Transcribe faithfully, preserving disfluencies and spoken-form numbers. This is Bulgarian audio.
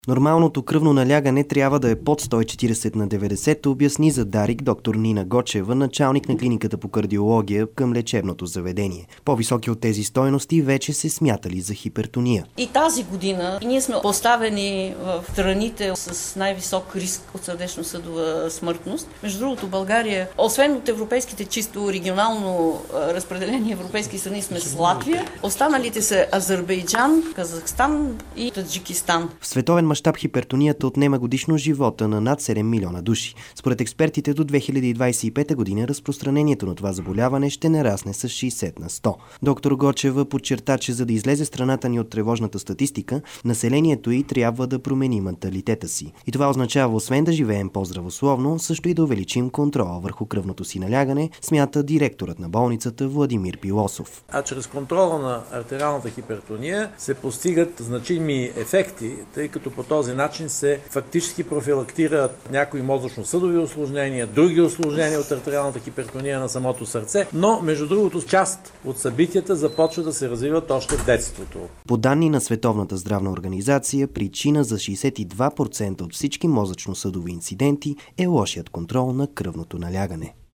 Нормалното кръвно налягане трябва да е под сто и четиридесет на деветдесет, обясни за Дарик доктор Нина Гочева, началник на клиниката по кардиология към лечебното заведение. По-високи от тези стойности вече се смятали за хипертония. И тази година ние сме поставени в страните с най-висок риск от сърдечно-съдова смъртност. Между другото, България, освен от европейските чисто регионално разпределени европейски страни, сме с Латвия. Останалите са Азербайджан, Казахстан и Таджикистан. В световен мащаб хипертонията отнема годишно живота на над седем милиона души. Според експертите до две хиляди двадесет и пета година разпространението на това заболяване ще нарасне с шейсет на сто. Доктор Гочева подчерта, че за да излезе страната ни от тревожната статистика, населението й трябва да промени менталитета си. И това означава, освен да живеем по-здравословно, също и да увеличим контрола върху кръвното си налягане, смята директорът на болницата Владимир Пилосов. А чрез контрола на артериалната хипертония се постигат значими ефекти, тъй като по този начин се фактически профилактират някои мозъчно-съдови усложнения, други усложнения от артериалната хипертония на самото сърце, но между другото част от събитията започва да се развиват още в детството. По данни на Световната здравна организация, причина за шейсет и два процента от всички мозъчно-съдови инциденти е лошият контрол на кръвното налягане.